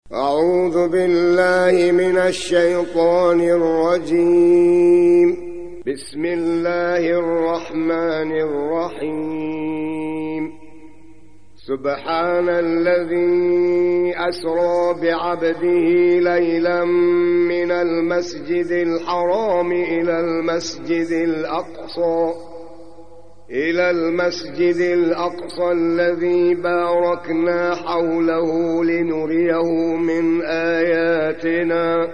أعوذ بالله من الشيطان الرجيم. بسم الله الرحمن الرحيم. سبحان الذي أسرى بعبده ليلا من المسجد الحرام إلى المسجد الأقصى الذي باركنا حوله لنريه من آياتنا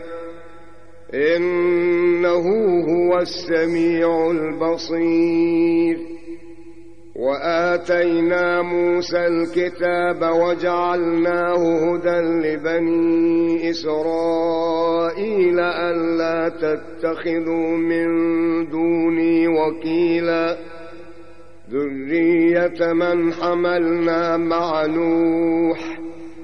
إنه هو السميع البصير. وآتينا موسى الكتاب وجعلناه هدى لبني إسرائيل ألا تتخذوا من دوني وكيلا ذرية من حملنا مع نوح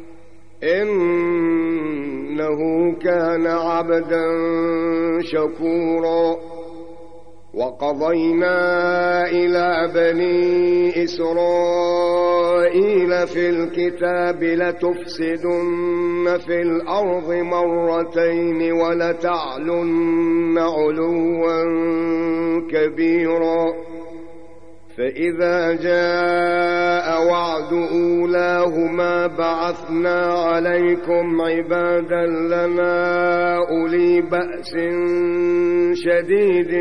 إنه كان عبدا شكورا. وقضينا إلى بني إسرائيل في الكتاب لتفسدن في الأرض مرتين ولتعلن علوا كبيرا. فإذا جاء وعد أولاهما بعثنا عليكم عبادا لنا أولي بأس شديد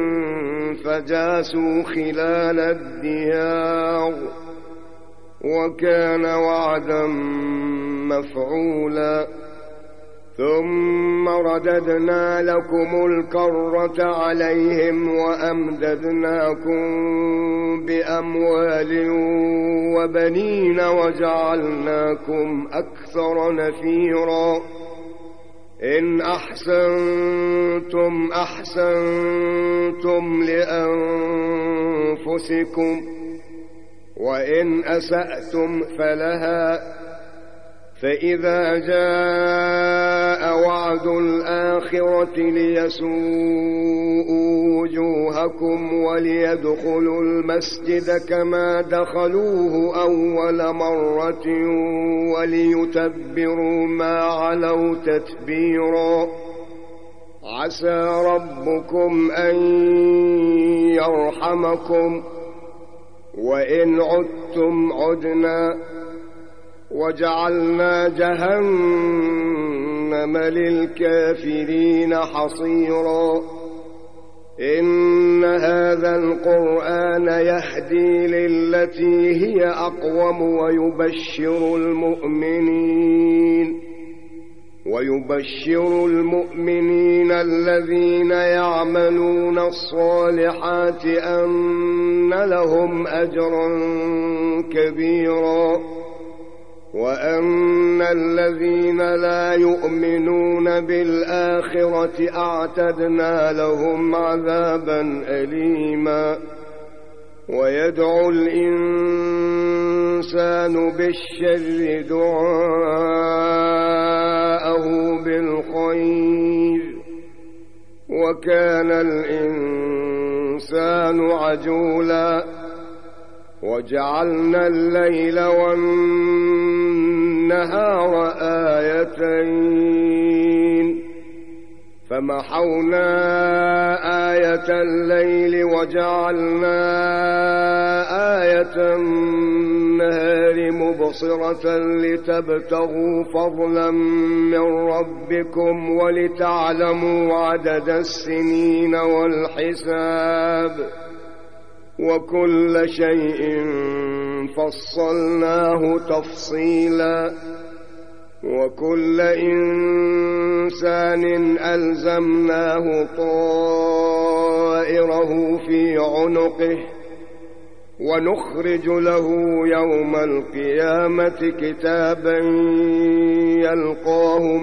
فجاسوا خلال الديار وكان وعدا مفعولا. ثم رددنا لكم الكرة عليهم وأمددناكم بأموال وبنين وجعلناكم أكثر نفيرا. إن أحسنتم أحسنتم لأنفسكم وإن أسأتم فلها. فإذا جاء وعد الآخرة ليسوءوا وجوهكم وليدخلوا المسجد كما دخلوه أول مرة وليتبروا ما علوا تتبيرا. عسى ربكم أن يرحمكم وإن عدتم عدنا وجعلنا جهنم للكافرين حصيرا. إن هذا القرآن يهدي للتي هي أقوم ويبشر المؤمنين الذين يعملون الصالحات أن لهم أجرا كبيرا وأن الذين لا يؤمنون بالآخرة أعتدنا لهم عذابا أليما. ويدعو الإنسان بالشر دعاءه بالخير وكان الإنسان عجولا. وجعلنا الليل والنهار آيتين فمحونا آية الليل وجعلنا آية النهار مبصرة لتبتغوا فضلا من ربكم ولتعلموا عدد السنين والحساب وكل شيء فصلناه تفصيلا. وكل إنسان ألزمناه طائره في عنقه ونخرج له يوم القيامة كتابا يلقاه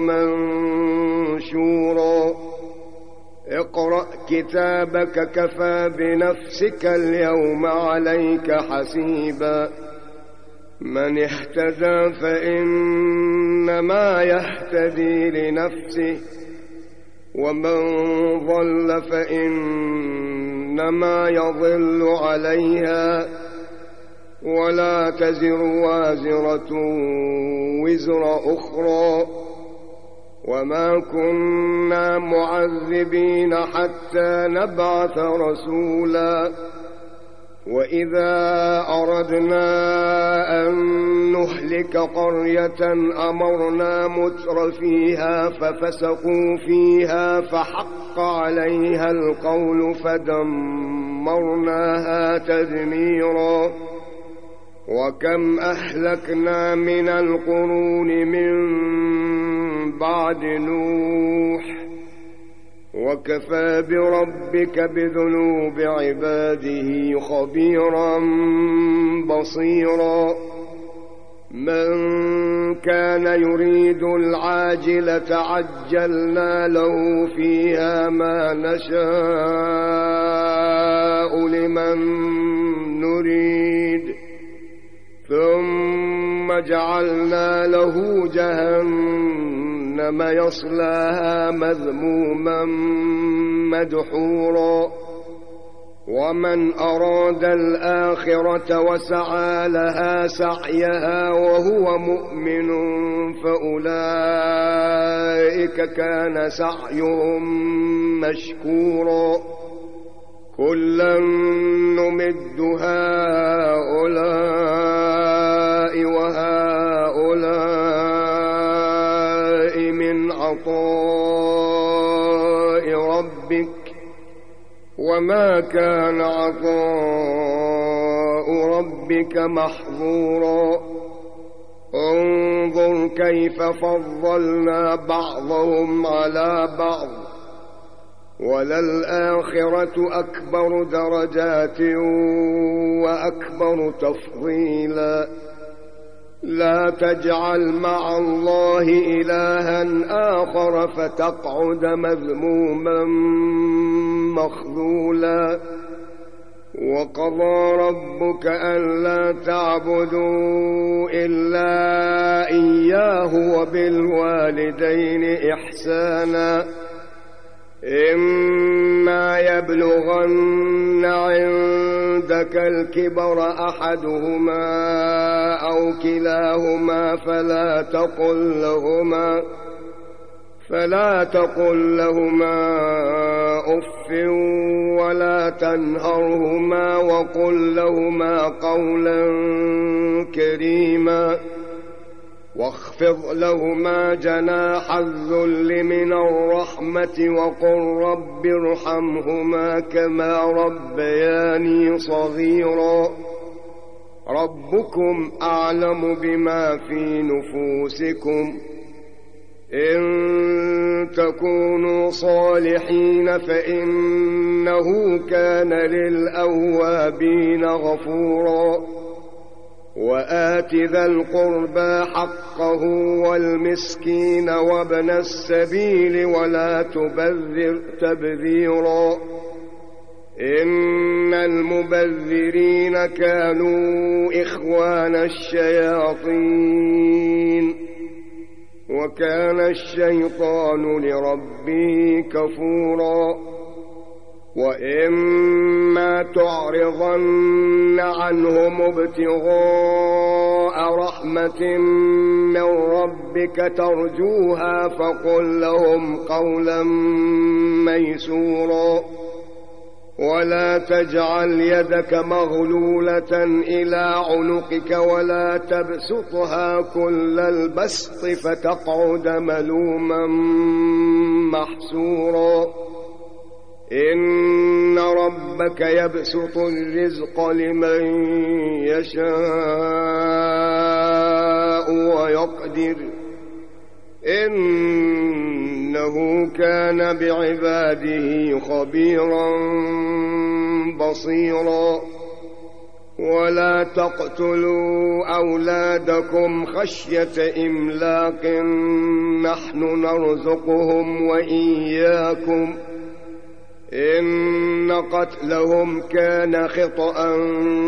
منشورا. اقرأ كتابك كفى بنفسك اليوم عليك حسيبا. من اهتدى فإنما يهتدي لنفسه ومن ضل فإنما يضل عليها ولا تزر وازرة وزر أخرى وما كنا معذبين حتى نبعث رسولا وإذا أردنا أن نهلك قرية أمرنا متر فيها ففسقوا فيها فحق عليها القول فدمرناها تدميرا وكم أهلكنا من القرون من بعد نوح وكفى بربك بذنوب عباده خبيرا بصيرا من كان يريد العاجلة عجلنا له فيها ما نشاء لمن نريد ثم جعلنا له جهنم يصلاها مذموما مدحورا ومن أراد الآخرة وسعى لها سعيها وهو مؤمن فأولئك كان سعيهم مشكورا كلا نمد هؤلاء وهؤلاء من عطاء ربك وما كان عطاء ربك محظورا انظر كيف فضلنا بعضهم على بعض وللآخرة أكبر درجات وأكبر تفضيلا لا تجعل مع الله إلها آخر فتقعد مذموما مخذولا وقضى ربك ألا تعبدوا إلا إياه وبالوالدين إحسانا إما يبلغن عندك الكبر أحدهما أو كلاهما فلا تقل لهما أف ولا تنهرهما وقل لهما قولا كريما واخفض لهما جناح الذل من الرحمة وقل رب ارحمهما كما ربياني صغيرا ربكم أعلم بما في نفوسكم إن تكونوا صالحين فإنه كان للأوابين غفورا وآت ذا القربى حقه والمسكين وابن السبيل ولا تبذر تبذيرا إن المبذرين كانوا إخوان الشياطين وكان الشيطان لربه كفورا وإما تعرضن عنهم ابتغاء رحمة من ربك ترجوها فقل لهم قولا ميسورا ولا تجعل يدك مغلولة إلى عنقك ولا تبسطها كل البسط فتقعد ملوما محسورا إن ربك يبسط الرزق لمن يشاء ويقدر إنه كان بعباده خبيرا بصيرا ولا تقتلوا أولادكم خشية إملاق نحن نرزقهم وإياكم إن قتلهم كان خطأ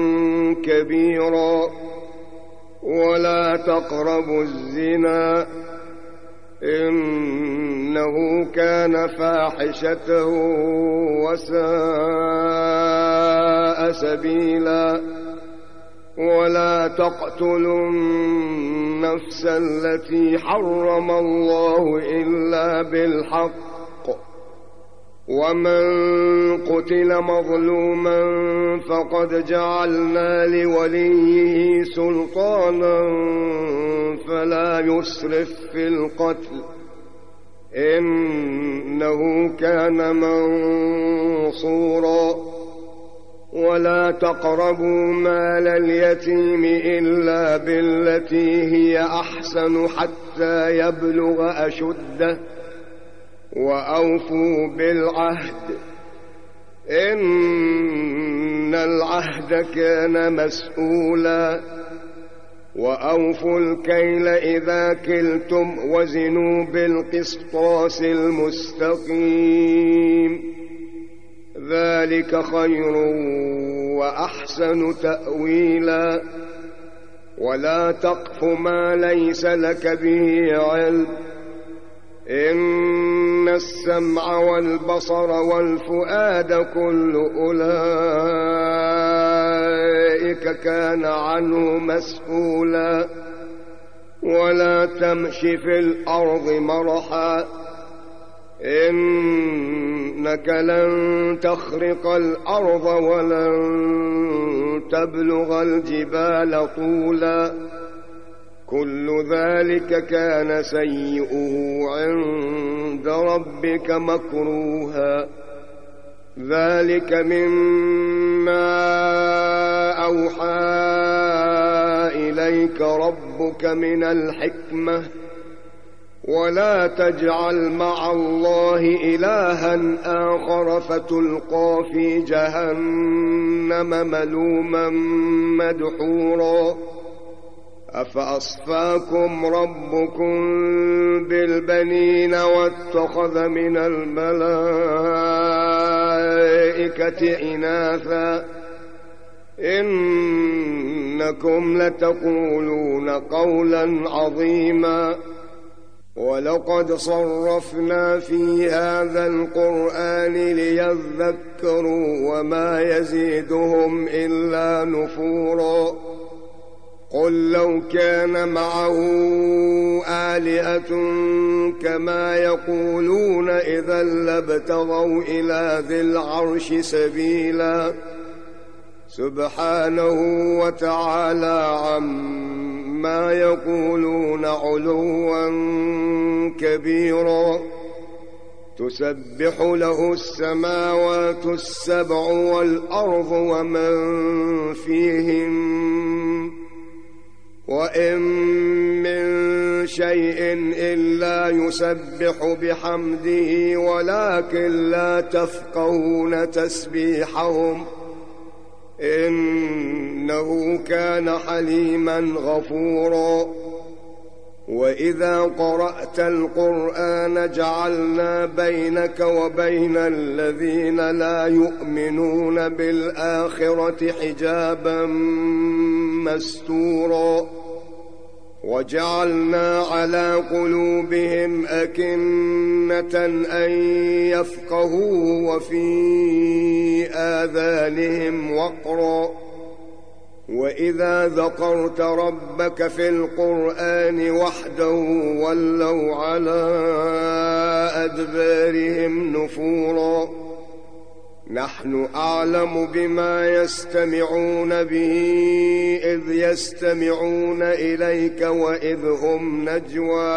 كبيرا ولا تقربوا الزنا إنه كان فاحشة وساء سبيلا ولا تقتلوا النفس التي حرم الله إلا بالحق ومن قتل مظلوما فقد جعلنا لوليه سلطانا فلا يسرف في القتل إنه كان منصورا ولا تقربوا مال اليتيم إلا بالتي هي أحسن حتى يبلغ أشده وأوفوا بالعهد إن العهد كان مسؤولا وأوفوا الكيل إذا كلتم وزنوا بالقسطاس المستقيم ذلك خير وأحسن تأويلا ولا تقف ما ليس لك به علم إن السمع والبصر والفؤاد كل أولئك كان عنه مسؤولا ولا تمش في الأرض مرحا إنك لن تخرق الأرض ولن تبلغ الجبال طولا كل ذلك كان سيئه عند ربك مكروها ذلك مما أوحى إليك ربك من الحكمة ولا تجعل مع الله إلها آخر فتلقى في جهنم ملوما مدحورا أفأصفاكم ربكم بالبنين واتخذ من الملائكة إناثا إنكم لتقولون قولا عظيما ولقد صرفنا في هذا القرآن ليذكروا وما يزيدهم إلا نفورا قل لو كان معه آلهة كما يقولون إذا لابتغوا إلى ذي العرش سبيلا سبحانه وتعالى عما يقولون علوا كبيرا تسبح له السماوات السبع والأرض ومن فيهن وإن من شيء إلا يسبح بحمده ولكن لا تفقهون تسبيحهم إنه كان حليما غفورا وإذا قرأت القرآن جعلنا بينك وبين الذين لا يؤمنون بالآخرة حجابا مستورا وجعلنا على قلوبهم أكنة أن يفقهوا وفي آذانهم وقرا وإذا ذكرت ربك في القرآن وحده ولوا على أدبارهم نفورا نحن أعلم بما يستمعون به إذ يستمعون إليك وإذ هم نجوى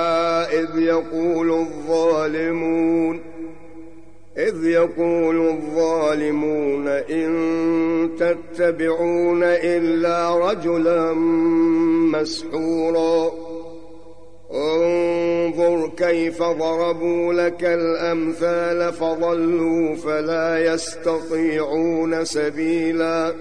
إذ يقول الظالمون إن تتبعون إلا رجلا مسحورا انظر كيف ضربوا لك الأمثال فضلوا فلا يستطيعون سبيلا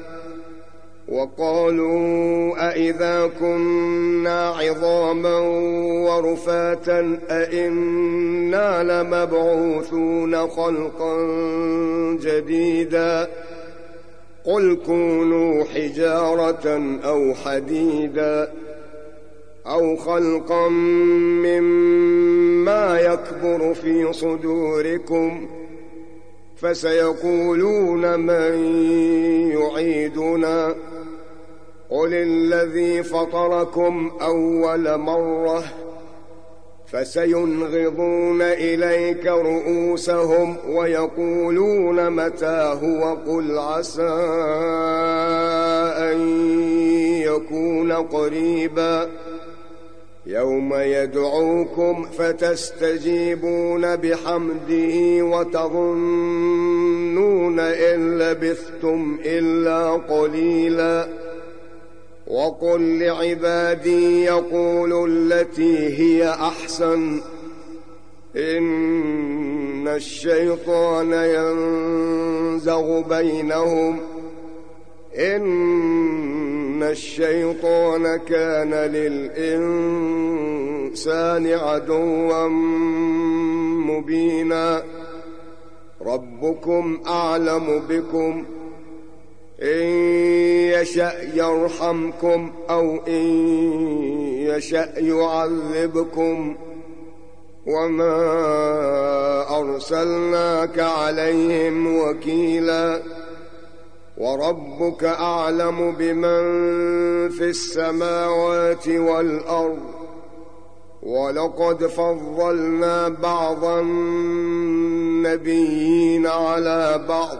وقالوا أئذا كنا عظاما ورفاتا أئنا لمبعوثون خلقا جديدا قل كونوا حجارة أو حديدا أو خلقا مما يكبر في صدوركم فسيقولون من يعيدنا قل الذي فطركم أول مرة فسينغضون إليك رؤوسهم ويقولون متى هو قل عسى أن يكون قريبا يوم يدعوكم فتستجيبون بحمده وتظنون إن لبثتم إلا قليلا وقل لعبادي يقولوا التي هي أحسن إن الشيطان ينزغ بينهم إن الشيطان كان للإنسان عدوا مبينا ربكم أعلم بكم إن يشأ يرحمكم أو إن يشأ يعذبكم وما أرسلناك عليهم وكيلا وربك أعلم بمن في السماوات والأرض ولقد فضلنا بعض النبيين على بعض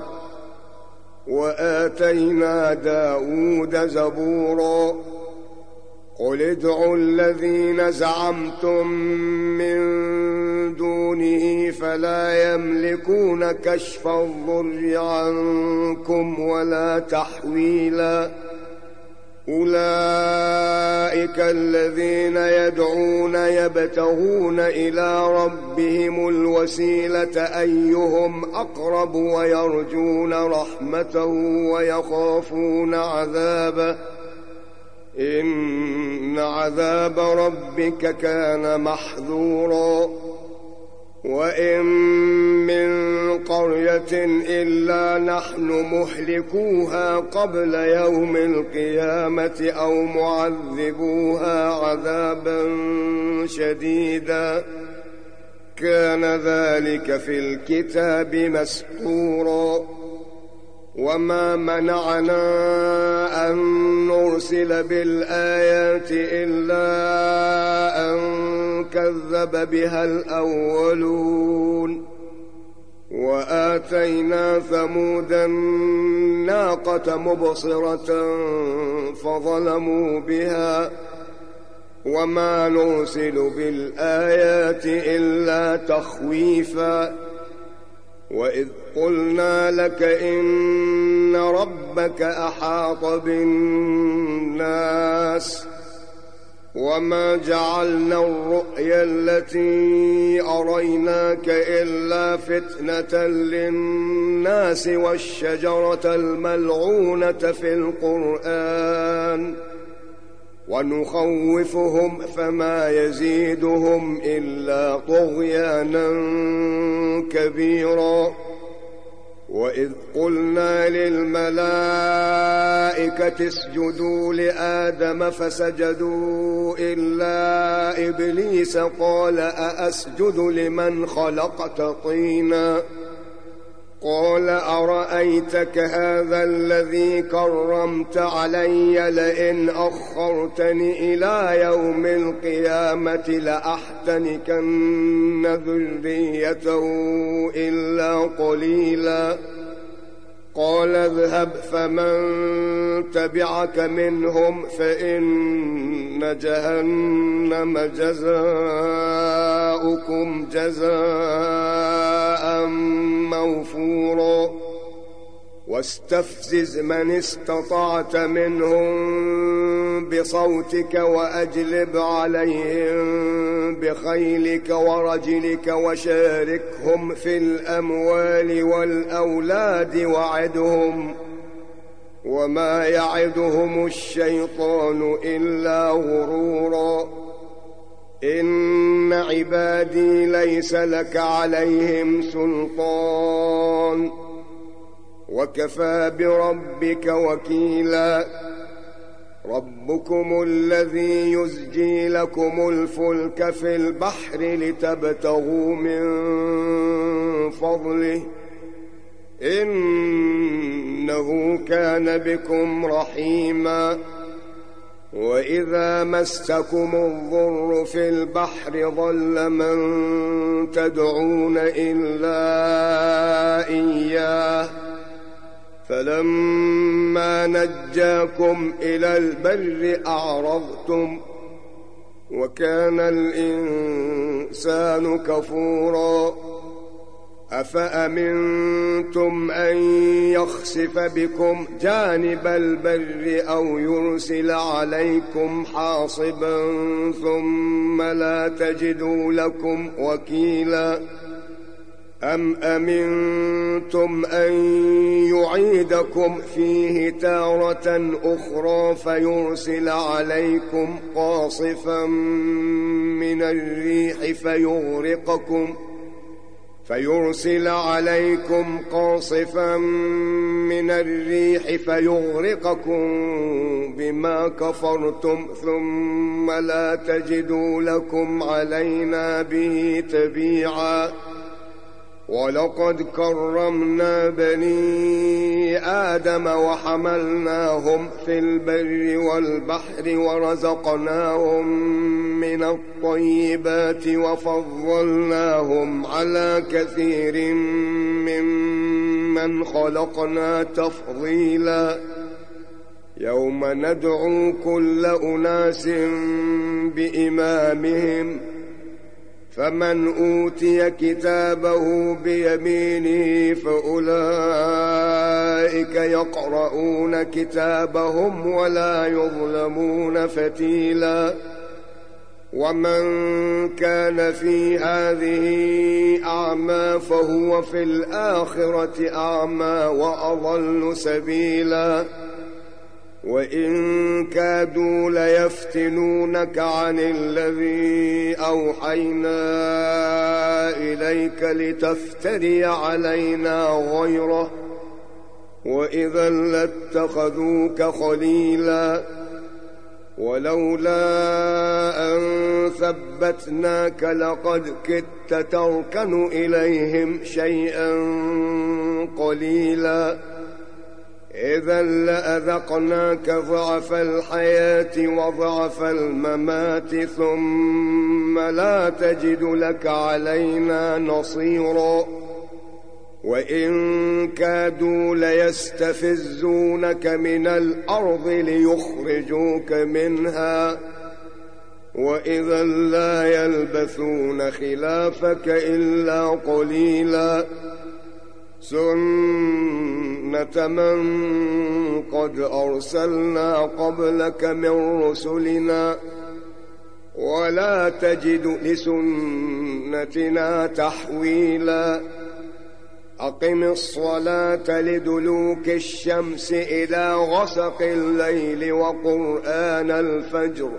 وآتينا داود زبورا قل ادعوا الذين زعمتم من دونه فلا يملكون كشف الضر عنكم ولا تحويلا أولئك الذين يدعون يبتغون إلى ربهم الوسيلة أيهم أقرب ويرجون رحمته ويخافون عذابه إن عذاب ربك كان محذورا وإن من قرية إلا نحن مهلكوها قبل يوم القيامة أو معذبوها عذابا شديدا كان ذلك في الكتاب مسطورا وما منعنا أن نرسل بالآيات إلا أن كذب بها الأولون وآتينا ثمود الناقة مبصرة فظلموا بها وما نرسل بالآيات إلا تخويفا وإذ قلنا لك إن ربك أحاط بالناس وما جعلنا الرؤيا التي أريناك إلا فتنة للناس والشجرة الملعونة في القرآن ونخوفهم فما يزيدهم إلا طغيانا كبيرا وإذ قلنا للملائكة اسجدوا لآدم فسجدوا إلا إبليس قال أأسجد لمن خلقت طينا قال أرأيتك هذا الذي كرمت علي لئن أخرتني إلى يوم القيامة لأحتنكن ذريته إلا قليلا قال اذهب فمن تبعك منهم فإن جهنم جزاؤكم جزاء موفورا واستفزز من استطعت منهم بصوتك وأجلب عليهم بخيلك ورجلك وشاركهم في الأموال والأولاد وعدهم وما يعدهم الشيطان إلا غرورا إن عبادي ليس لك عليهم سلطان وكفى بربك وكيلا ربكم الذي يزجي لكم الفلك في البحر لتبتغوا من فضله إنه كان بكم رحيما وإذا مسكم الضر في البحر ضل من تدعون إلا إياه فلما نجاكم إلى البر أعرضتم وكان الإنسان كفورا أفأمنتم أن يخسف بكم جانب البر أو يرسل عليكم حاصبا ثم لا تجدوا لكم وكيلا أم أمنتم أن يعيدكم فيه تارة أخرى فيرسل عليكم قاصفا من الريح فيغرقكم بما كفرتم ثم لا تجدوا لكم علينا به تبيعا ولقد كرمنا بني آدم وحملناهم في البر والبحر ورزقناهم من الطيبات وفضلناهم على كثير ممن خلقنا تفضيلا يوم ندعو كل أناس بإمامهم فمن أوتي كتابه بيمينه فأولئك يقرؤون كتابهم ولا يظلمون فتيلا ومن كان في هذه أعمى فهو في الآخرة أعمى وأضل سبيلا وإن كادوا ليفتنونك عن الذي أوحينا إليك لتفتري علينا غيره وإذا لاتخذوك خليلا ولولا أن ثبتناك لقد كدت تركن إليهم شيئا قليلا إذا لأذقناك ضعف الحياة وضعف الممات ثم لا تجد لك علينا نصيرا وإن كادوا ليستفزونك من الأرض ليخرجوك منها وإذا لا يلبثون خلافك إلا قليلا سنة من قد أرسلنا قبلك من رسلنا ولا تجد لسنتنا تحويلا أقم الصلاة لدلوك الشمس إلى غسق الليل وقرآن الفجر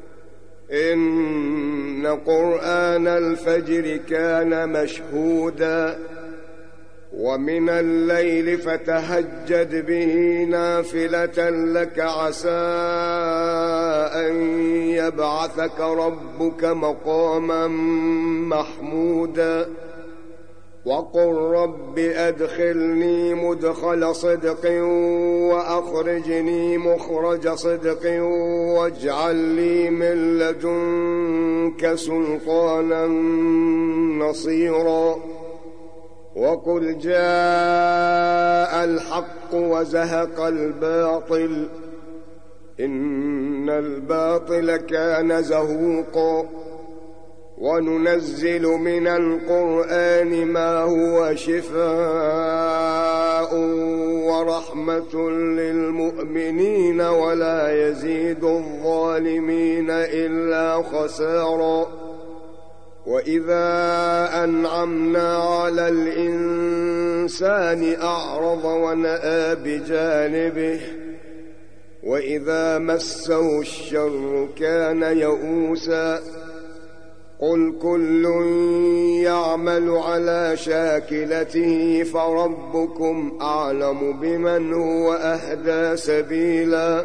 إن قرآن الفجر كان مشهودا ومن الليل فتهجد به نافلة لك عسى أن يبعثك ربك مقاما محمودا وقل رب أدخلني مدخل صدق وأخرجني مخرج صدق واجعل لي من لدنك سلطانا نصيرا وقل جاء الحق وزهق الباطل إن الباطل كان زهوقا وننزل من القرآن ما هو شفاء ورحمة للمؤمنين ولا يزيد الظالمين إلا خسارا وإذا أنعمنا على الإنسان أعرض ونأى بجانبه وإذا مسه الشر كان يئوسا قل كل يعمل على شاكلته فربكم أعلم بمن هو أهدى سبيلا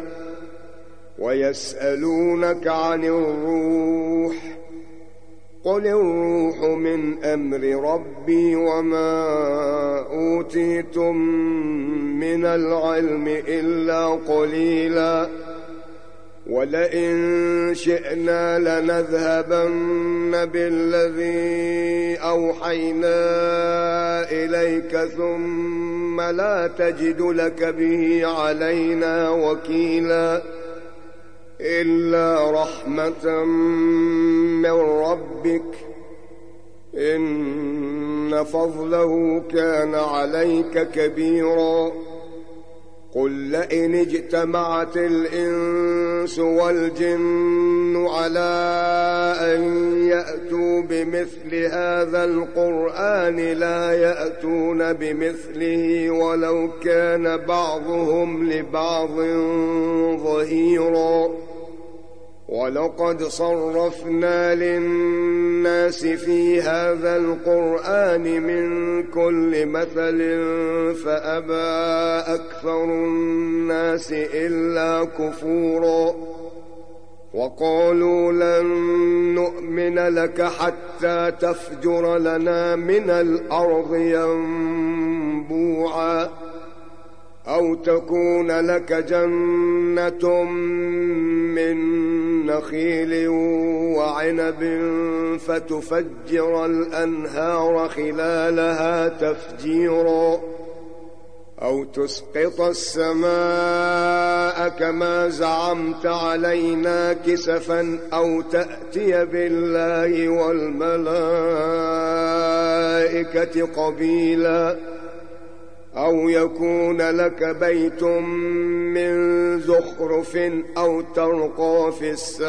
ويسألونك عن الروح قل الروح من أمر ربي وما أوتيتم من العلم إلا قليلا ولئن شئنا لنذهبن بالذي أوحينا إليك ثم لا تجد لك به علينا وكيلا إلا رحمة من ربك إن فضله كان عليك كبيرا قل لئن اجتمعت الإنس والجن على أن يأتوا بمثل هذا القرآن لا يأتون بمثله ولو كان بعضهم لبعض ظهيرا ولقد صرفنا للناس في هذا القرآن من كل مثل فأبى أكثر الناس إلا كفورا وقالوا لن نؤمن لك حتى تفجر لنا من الأرض ينبوعا أو تكون لك جنة من نخيل وعنب فتفجر الأنهار خلالها تفجيرا أو تسقط السماء كما زعمت علينا كسفا أو تأتي بالله والملائكة قبيلا أو يكون لك بيت من زخرف أو ترقى في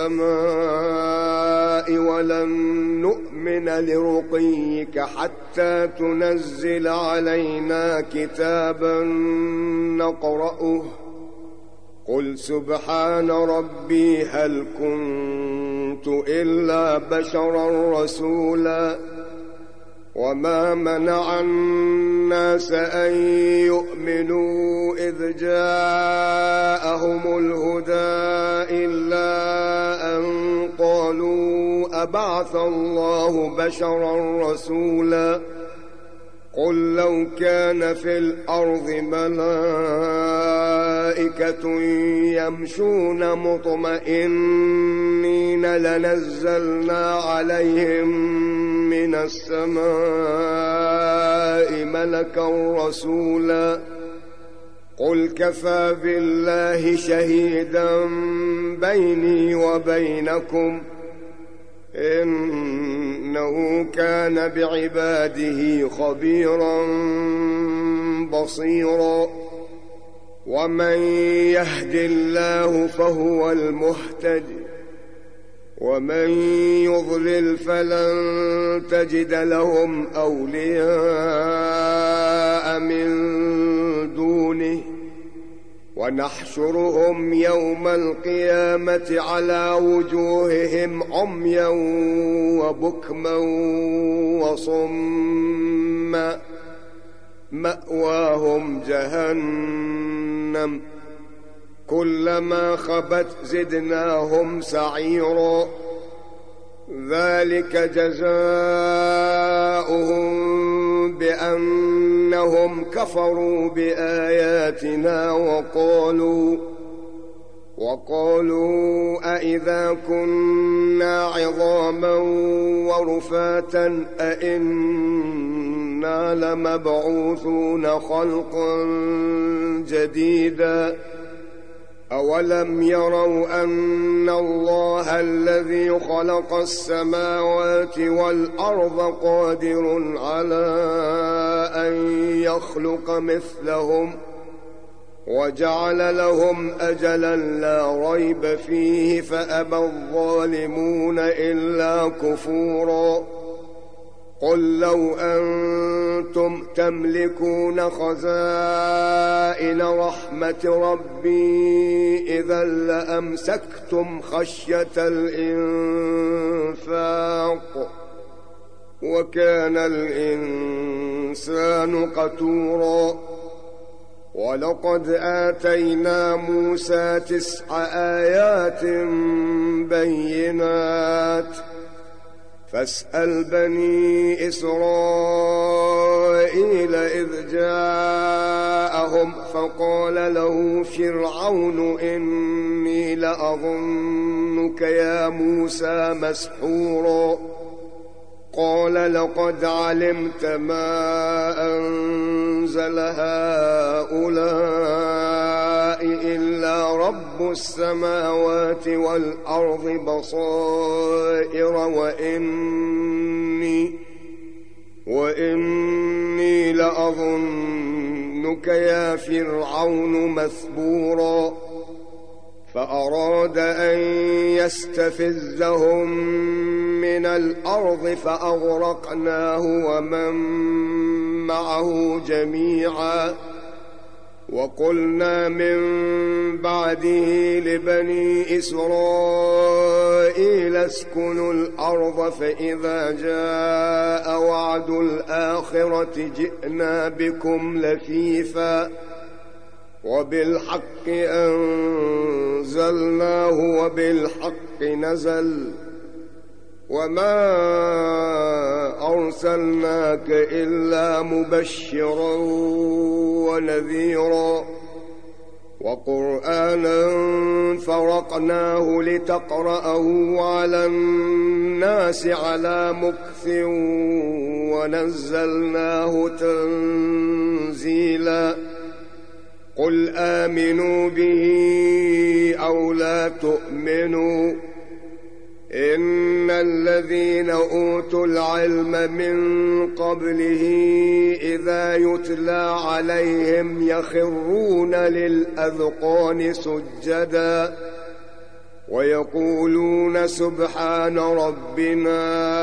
السماء ولن نؤمن لرقيك حتى تنزل علينا كتابا نقرأه قل سبحان ربي هل كنت إلا بشرا رسولا وما منع الناس أن يؤمنوا إذ جاءهم الهدى إلا أن قالوا أبعث الله بشرا رسولا قل لو كان في الأرض ملائكة يمشون مطمئنين لنزلنا عليهم من السماء ملكا رسولا قل كفى بالله شهيدا بيني وبينكم إنه كان بعباده خبيرا بصيرا ومن يهد الله فهو المهتدي ومن يضلل فلن تجد لهم أولياء من دونه ونحشرهم يوم القيامة على وجوههم عميا وبكما وصما مأواهم جهنم كلما خبت زدناهم سعيرا ذلك جزاؤهم بأنهم كفروا بآياتنا وقالوا أئذا كنا عظاما ورفاتا أئنا لمبعوثون خلقا جديدا أولم يروا أن الله الذي خلق السماوات والأرض قادر على أن يخلق مثلهم وجعل لهم أجلا لا ريب فيه فأبى الظالمون إلا كفورا قل لو أنتم تملكون خزائن رحمة ربي إذا لأمسكتم خشية الإنفاق وكان الإنسان قتورا ولقد آتينا موسى 9 آيات بينات فاسأل بني إسرائيل إسرائيل إذ جاءهم فقال له فرعون إني لأظنك يا موسى مسحورا قال لقد علمت ما أنزل هؤلاء إلا رب السماوات والأرض بصائر وإني لأظنك يا فرعون مثبورا فأراد أن يستفزهم من الأرض فأغرقناه ومن معه جميعا وقلنا من بعده لبني إسرائيل اسكنوا الأرض فإذا جاء وعد الآخرة جئنا بكم لفيفا وبالحق أنزلناه وبالحق نزل وما أرسلناك إلا مبشرا ونذيرا وقرآنا فرقناه لتقرأه على الناس على مكث ونزلناه تنزيلا قل آمنوا به أو لا تؤمنوا إن الذين أوتوا العلم من قبله إذا يتلى عليهم يخرون للأذقان سجدا ويقولون سبحان ربنا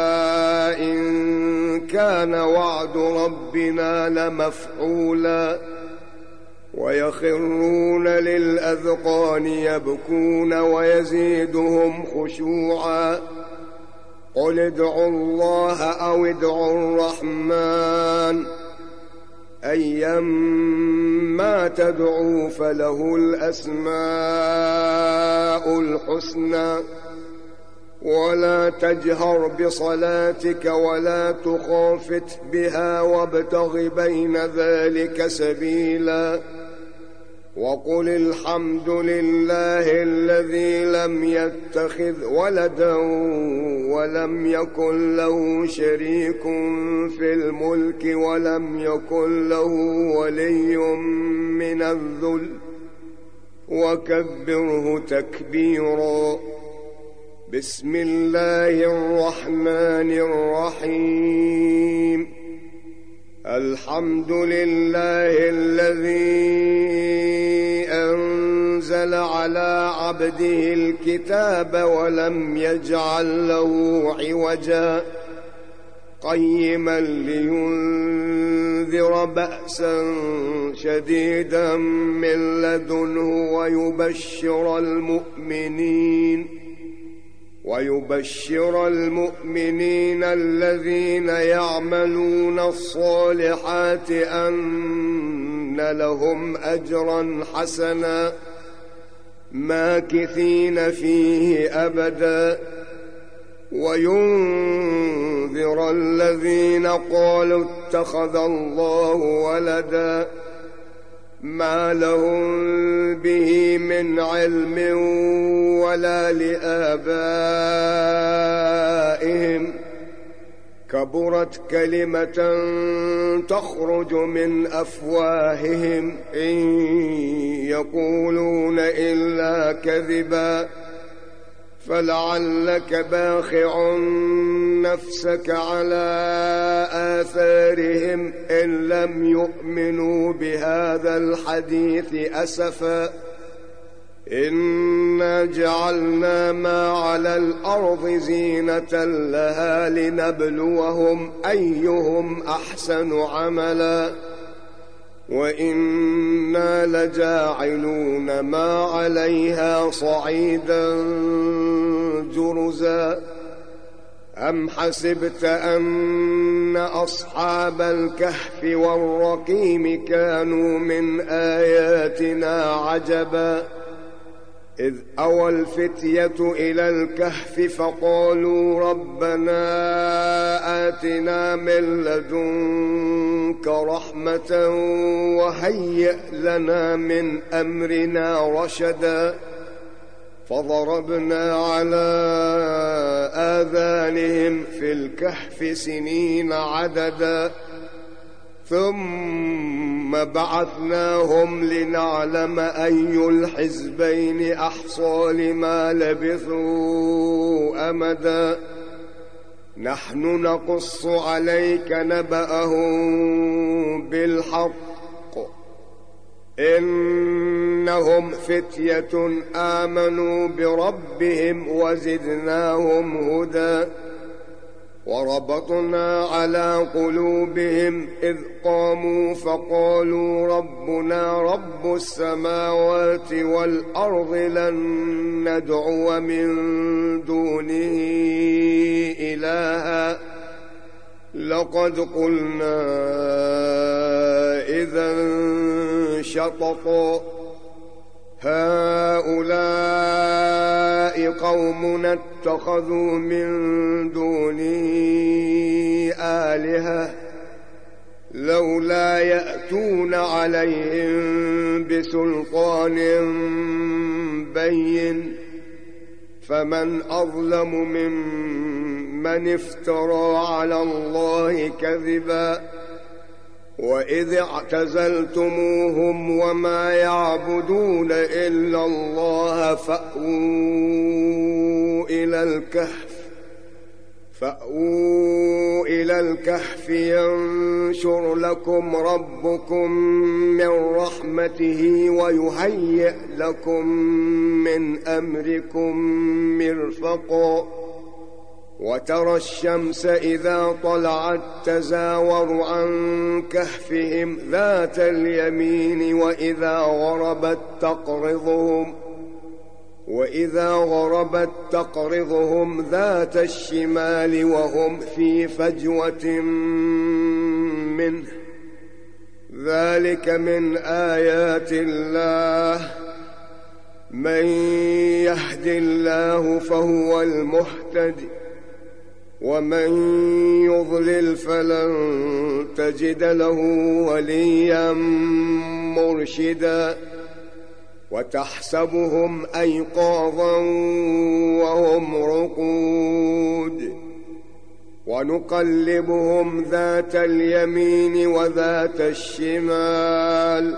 إن كان وعد ربنا لمفعولا ويخرون للأذقان يبكون ويزيدهم خشوعا قل ادعوا الله أو ادعوا الرحمن أيما تدعوا فله الأسماء الحسنى ولا تجهر بصلاتك ولا تخافت بها وابتغ بين ذلك سبيلا وقل الحمد لله الذي لم يتخذ ولدا ولم يكن له شريك في الملك ولم يكن له ولي من الذل وكبره تكبيرا بسم الله الرحمن الرحيم الحمد لله الذي أنزل على عبده الكتاب ولم يجعل له عوجا قيما لينذر بأسا شديدا من لدنه ويبشر المؤمنين الذين يعملون الصالحات أن لهم أجرا حسنا ماكثين فيه أبدا وينذر الذين قالوا اتخذ الله ولدا ما لهم به من علم ولا لآبائهم كبرت كلمة تخرج من أفواههم إن يقولون إلا كذبا فلعلك باخع نفسك على آثارهم إن لم يؤمنوا بهذا الحديث أسفا إنا جعلنا ما على الأرض زينة لها لنبلوهم أيهم أحسن عملا وإنا لجاعلون ما عليها صعيدا جرزا أم حسبت أن أصحاب الكهف والرقيم كانوا من آياتنا عجبا إذ أوى الفتية إلى الكهف فقالوا ربنا آتنا من لدنك رحمة وهيئ لنا من أمرنا رشدا فضربنا على آذانهم في الكهف سنين عددا ثم بعثناهم لنعلم أي الحزبين أحصى لما لبثوا أمدا نحن نقص عليك نبأهم بالحق إنهم فتية آمنوا بربهم وزدناهم هدى وربطنا على قلوبهم إذ قاموا فقالوا ربنا رب السماوات والأرض لن ندعو من دونه إلها لقد قلنا إذا شططا هؤلاء قومنا اتخذوا من دونه آلهة لولا يأتون عليهم بسلطان بين فمن أظلم ممن افترى على الله كذبا وإذ اعتزلتموهم وما يعبدون إلا الله فأووا إلى الكهف ينشر لكم ربكم من رحمته ويهيئ لكم من أمركم مرفقا وترى الشمس إذا طلعت تزاور عن كهفهم ذات اليمين وإذا غربت تقرضهم ذات الشمال وهم في فجوة منه ذلك من آيات الله من يهد الله فهو المهتدي ومن يضلل فلن تجد له وليا مرشدا وتحسبهم أيقاظا وهم رقود ونقلبهم ذات اليمين وذات الشمال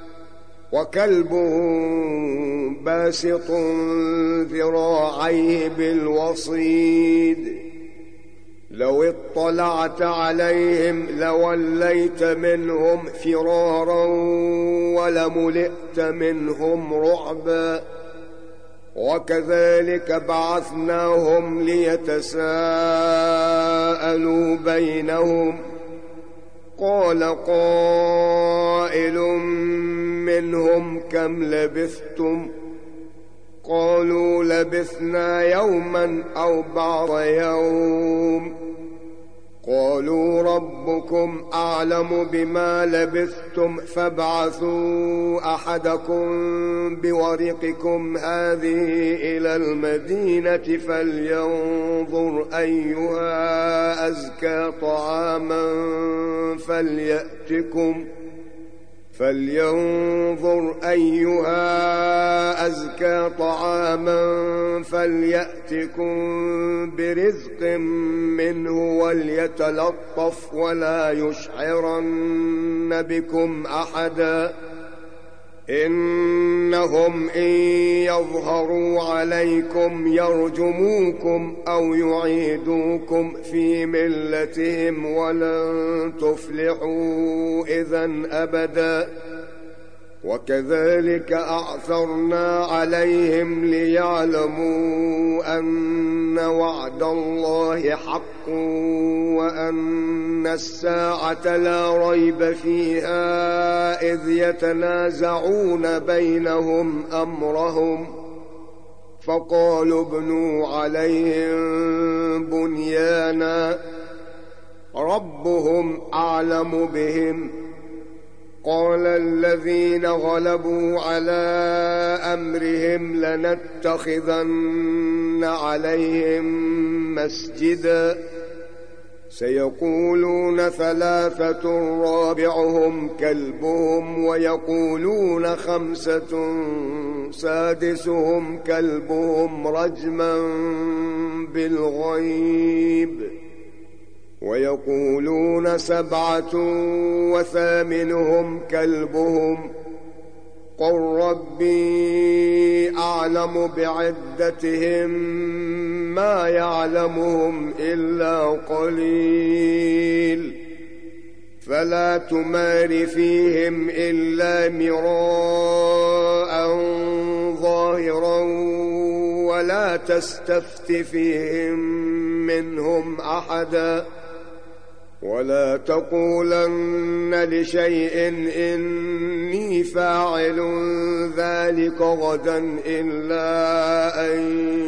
وكلبهم باسط ذراعيه بالوصيد لو اطلعت عليهم لوليت منهم فرارا ولملئت منهم رعبا وكذلك بعثناهم ليتساءلوا بينهم قال قائل منهم كم لبثتم قالوا لبثنا يوما أو بعض يوم قالوا ربكم أعلم بما لبثتم فابعثوا أحدكم بورقكم هذه إلى المدينة فلينظر أيها أزكى طعاما فليأتكم برزق منه وليتلطف ولا يشعرن بكم أحدا إنهم إن يظهروا عليكم يرجموكم أو يعيدوكم في ملتهم ولن تفلحوا إذن أبدا وكذلك أعثرنا عليهم ليعلموا أن وعد الله حق وأن الساعة لا ريب فيها إذ يتنازعون بينهم أمرهم فقالوا ابنوا عليهم بنيانا ربهم أعلم بهم قال الذين غلبوا على أمرهم لنتخذن عليهم مسجدا سيقولون ثلاثة رابعهم كلبهم ويقولون خمسة سادسهم كلبهم رجما بالغيب ويقولون سبعة وثامنهم كلبهم قل ربي أعلم بعدتهم ما يعلمهم إلا قليل فلا تمار فيهم إلا مراء ظاهرا ولا تستفت فيهم منهم أحدا ولا تقولن لشيء إني فاعل ذلك غدا إلا أن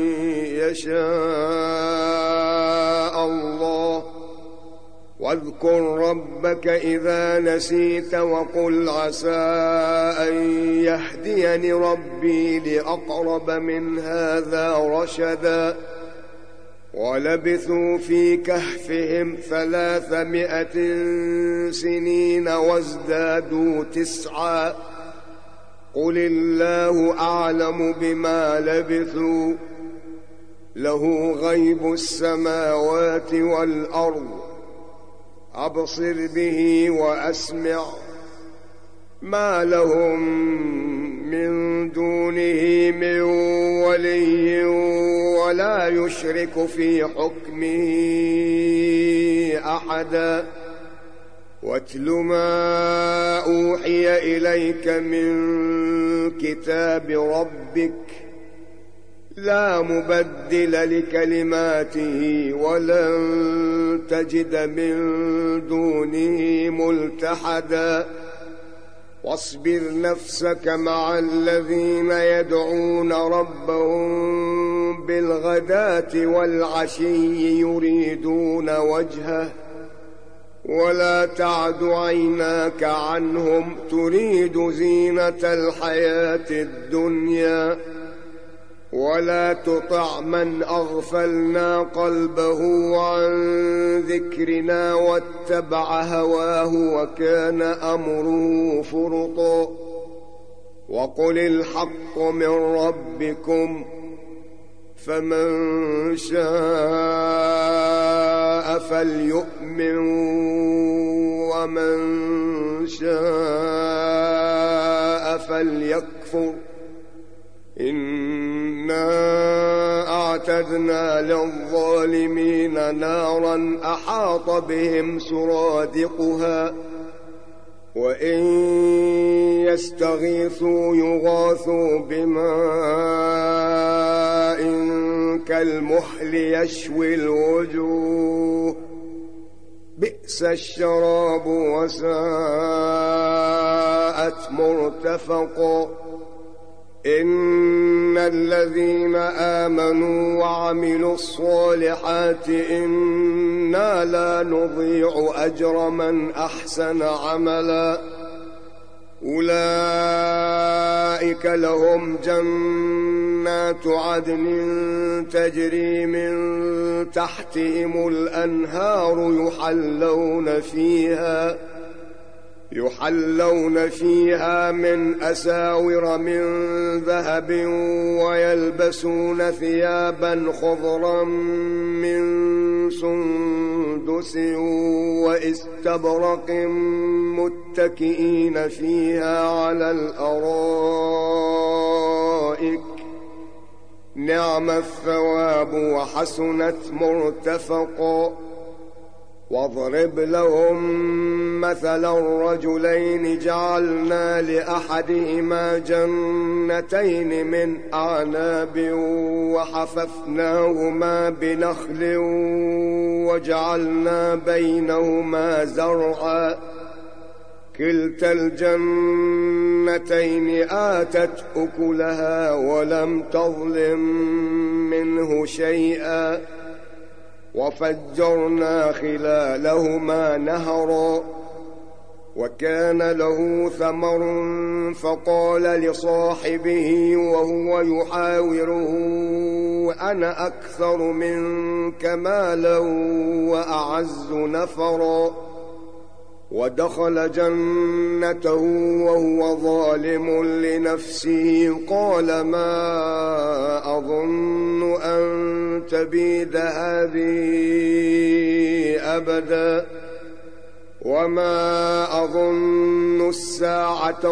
يشاء الله واذكر ربك إذا نسيت وقل عسى أن يهديني ربي لأقرب من هذا رشدا ولبثوا في كهفهم 300 سنين وازدادوا 9 قل الله أعلم بما لبثوا له غيب السماوات والأرض أبصر به وأسمع ما لهم من دونه من ولي ولا يشرك في حكمه أحدا واتل ما أوحي إليك من كتاب ربك لا مبدل لكلماته ولن تجد من دونه ملتحدا واصبر نفسك مع الذين يدعون ربهم بالغداة والعشي يريدون وجهه ولا تعد عيناك عنهم تريد زينة الحياة الدنيا ولا تطع من أغفلنا قلبه عن ذكرنا واتبع هواه وكان أمره فرطا وقل الحق من ربكم فمن شاء فليؤمن ومن شاء فليكفر إنا أعتدنا للظالمين نارا أحاط بهم سرادقها وإن يستغيثوا يغاثوا بماء كالمحل يشوي الوجوه بئس الشراب وساءت مرتفقا إن الذين آمنوا وعملوا الصالحات إنا لا نضيع أجر من أحسن عملا أولئك لهم جنات عدن تجري من تحتهم الأنهار يحلون فيها من أساور من ذهب ويلبسون ثيابا خضرا من سندس واستبرق متكئين فيها على الأرائك نعم الثواب وحسنت مرتفقا واضرب لهم مثلا الرجلين جعلنا لأحدهما جنتين من أعناب وحففناهما بنخل وجعلنا بينهما زرعا كلتا الجنتين آتت أكلها ولم تظلم منه شيئا وفجرنا خلالهما نهرا وكان له ثمر فقال لصاحبه وهو يحاوره أنا أكثر منك مالا وأعز نفرا. ودخل جنته وهو ظالم لنفسه قال ما أظن أن تبيد هذه أبدا وما أظن الساعة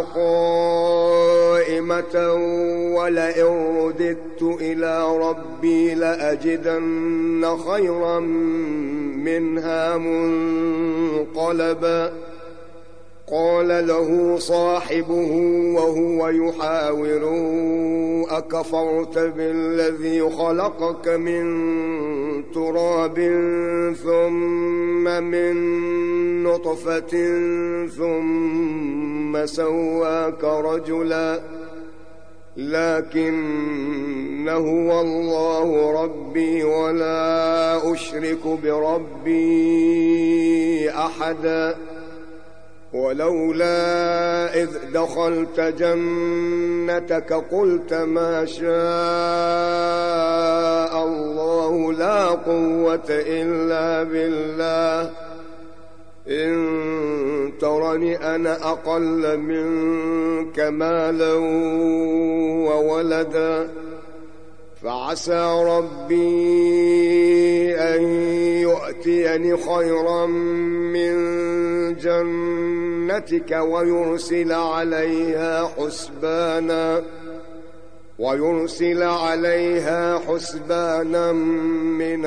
قائمة ولئن رددت إلى ربي لأجدن خيرا منها منقلبا. قال له صاحبه وهو يحاوره أكفرت بالذي خلقك من تراب ثم من نطفة ثم سواك رجلا لكن هو الله ربي ولا أشرك بربي أحدا. ولولا إذ دخلت جنتك قلت ما شاء الله لا قوة إلا بالله إن ترني أنا أقل منك مالا وولدا فعسى ربي أن يؤتيني خيرا من جنتك ويرسل عليها حسبانا من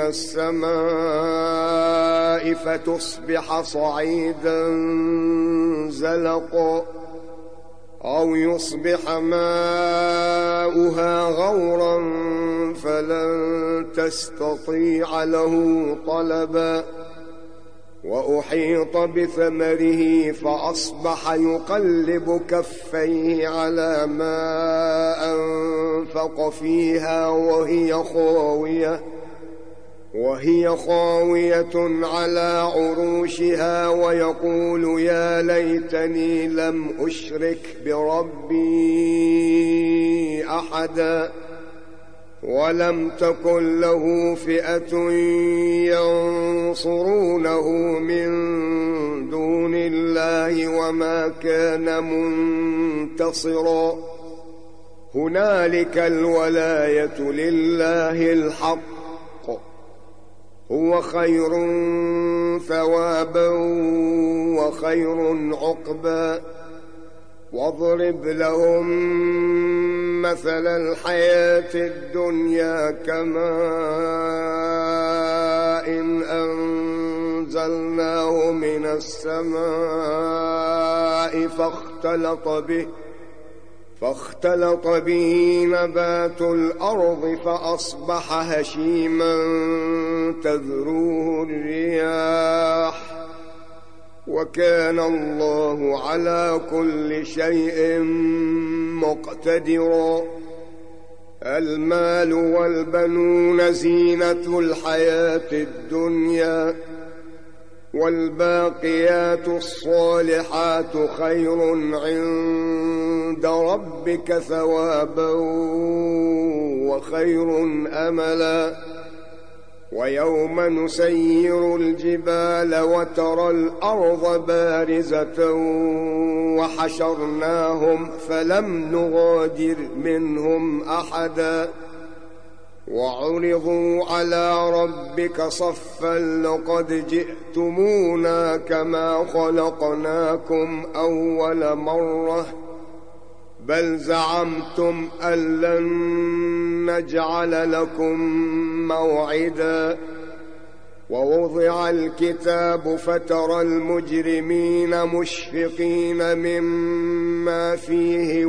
السماء فتصبح صعيدا زلقا أو يصبح ماؤها غورا فلن تستطيع له طلبا. وأحيط بثمره فأصبح يقلب كفيه على ما أنفق فيها وهي خاوية على عروشها ويقول يا ليتني لم أشرك بربي أحدا ولم تكن له فئة ينصرونه من دون الله وما كان منتصرا. هنالك الولاية لله الحق هو خير ثوابا وخير عقبا. واضرب لهم مثل الحياة الدنيا كماء إن أنزلناه من السماء فاختلط به نبات الأرض فأصبح هشيما تذروه الرياح وكان الله على كل شيء مقتدرا. المال والبنون زينة الحياة الدنيا والباقيات الصالحات خير عند ربك ثوابا وخير أملا. ويوم نسير الجبال وترى الأرض بارزة وحشرناهم فلم نغادر منهم أحدا وعرضوا على ربك صفا لقد جئتمونا كما خلقناكم أول مرة بل زعمتم أن لن نجعل لكم موعدا. ووضع الكتاب فترى المجرمين مشفقين مما فيه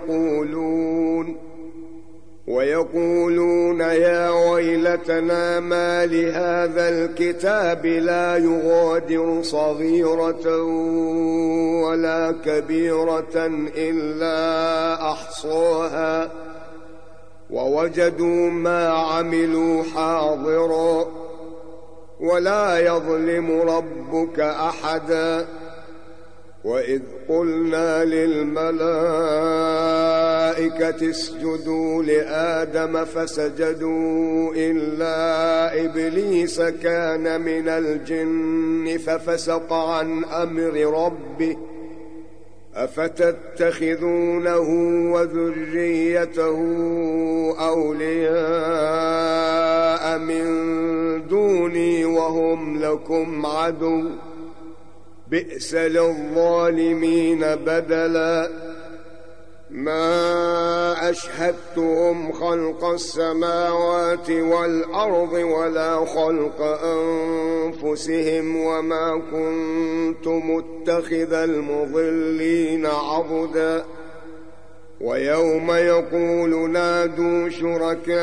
ويقولون يا ويلتنا ما لهذا الكتاب لا يغادر صغيرة ولا كبيرة إلا أحصاها ووجدوا ما عملوا حاضرا ولا يظلم ربك أحدا. وإذ قلنا للملائكة اسجدوا لآدم فسجدوا إلا إبليس كان من الجن ففسق عن أمر ربه أفتتخذونه وذريته أولياء من دوني وهم لكم عدو بئس للظالمين بدلا ما أشهدتهم خلق السماوات والأرض ولا خلق أنفسهم وما كنت متخذ المضلين عضدا ويوم يقول نادوا شركائي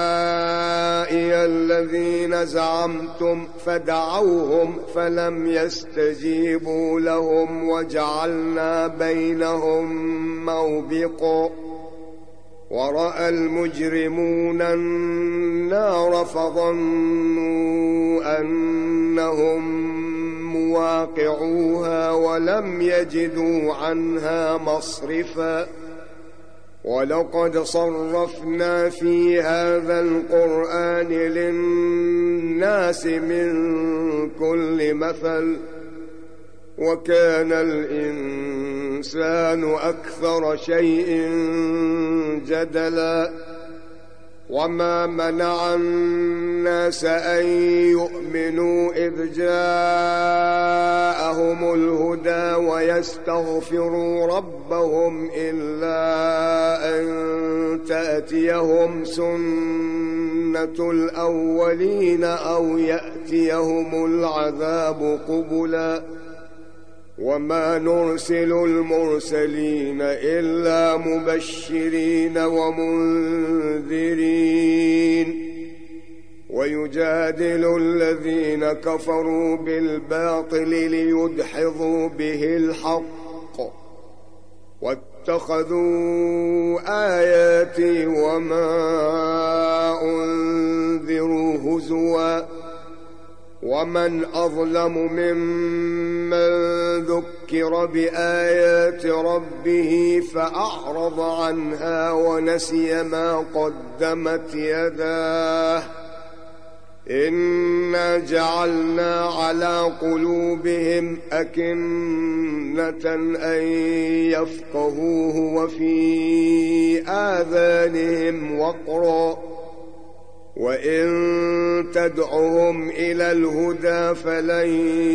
الذين زعمتم فدعوهم فلم يستجيبوا لهم وجعلنا بينهم موبقا ورأى المجرمون النار فظنوا أنهم مواقعوها ولم يجدوا عنها مصرفا ولقد صرفنا في هذا القرآن للناس من كل مثل وكان الإنسان أكثر شيء جدلا وما منع الناس أن يؤمنوا إذ جاءهم الهدى ويستغفروا ربهم إلا أن تأتيهم سنة الأولين أو يأتيهم العذاب قبلا وما نرسل المرسلين إلا مبشرين ومنذرين ويجادل الذين كفروا بالباطل ليدحضوا به الحق واتخذوا آياتي وما أنذروا هزوا ومن أظلم ممن ذكر بآيات ربه فأعرض عنها ونسي ما قدمت يداه إنا جعلنا على قلوبهم أكنة أن يفقهوه وفي آذانهم وقرا وإن تدعهم إلى الهدى فلن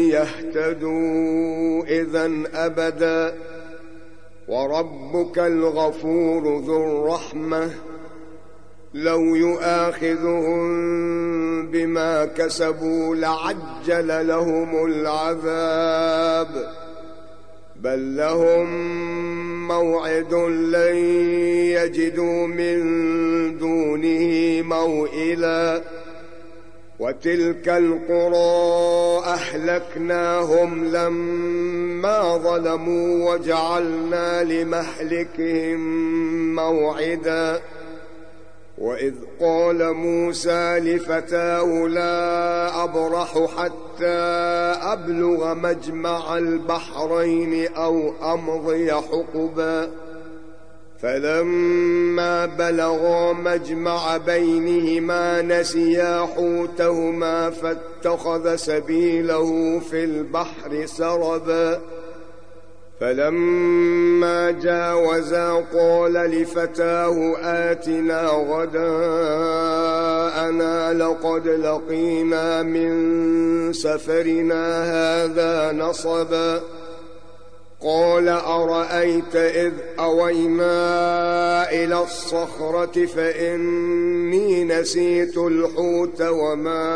يهتدوا إذن أبدا وربك الغفور ذو الرحمة لو يؤاخذهم بما كسبوا لعجل لهم العذاب بل لهم موعد لن يجدوا من دونه موئلا وتلك القرى أهلكناهم لما ظلموا وجعلنا لمهلكهم موعدا وإذ قال موسى لفتاه لا أبرح حتى أبلغ مجمع البحرين أو أمضي حقبا فلما بلغا مجمع بينهما نسيا حوتهما فاتخذ سبيله في البحر سربا فلما جاوزا قال لفتاه آتنا غداءنا لقد لقينا من سفرنا هذا نصبا قال أرأيت إذ أوينا إلى الصخرة فإني نسيت الحوت وما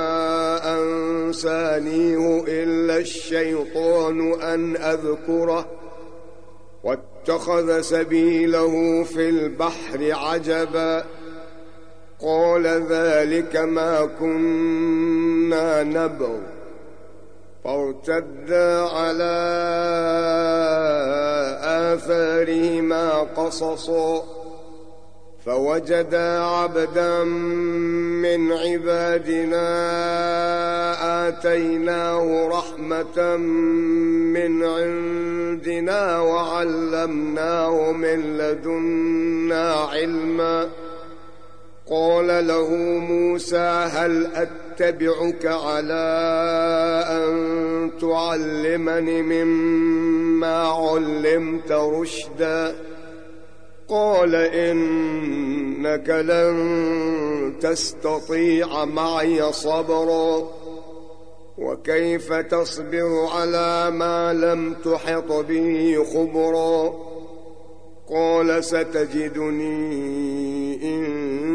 أنسانيه إلا الشيطان أن أذكره واتخذ سبيله في البحر عجبا قال ذلك ما كنا نبغ فارتدا على آثارهما قصصا فوجدا عبدا من عبادنا آتيناه رحمة رحمة من عندنا وعلمناه من لدنا علما. قال له موسى هل أتبعك على أن تعلمني مما علمت رشدا؟ قال إنك لن تستطيع معي صبرا وكيف تصبر على ما لم تحط به خبرا؟ قال ستجدني إن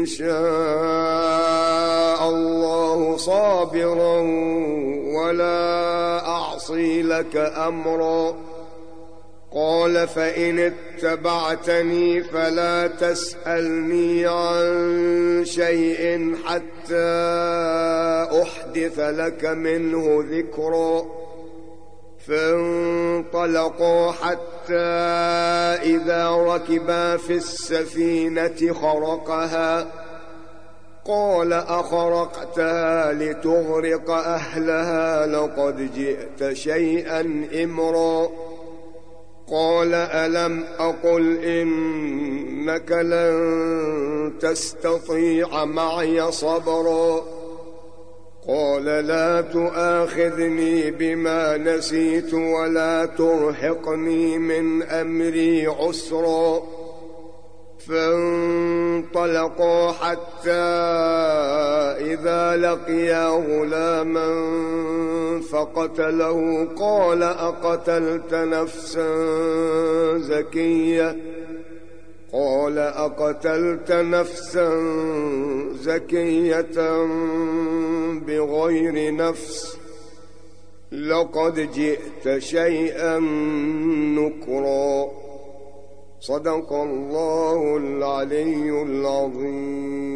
شاء الله صابرا ولا أعصي لك أمرا. قال فإن اتبعتني فلا تسألني عن شيء حتى أحدث لك منه ذكرا. فانطلقا حتى إذا ركبا في السفينة خرقها. قال أخرقتها لتغرق أهلها لقد جئت شيئا إمرا. قال ألم أقل إنك لن تستطيع معي صبرا؟ قال لا تؤاخذني بما نسيت ولا ترهقني من أمري عسرا. فانطلقا حتى إذا لقيا غلاما فقتله. قال أقتلت نفسا زكية بغير نفس لقد جئت شيئا نكرا. صدق الله العلي العظيم.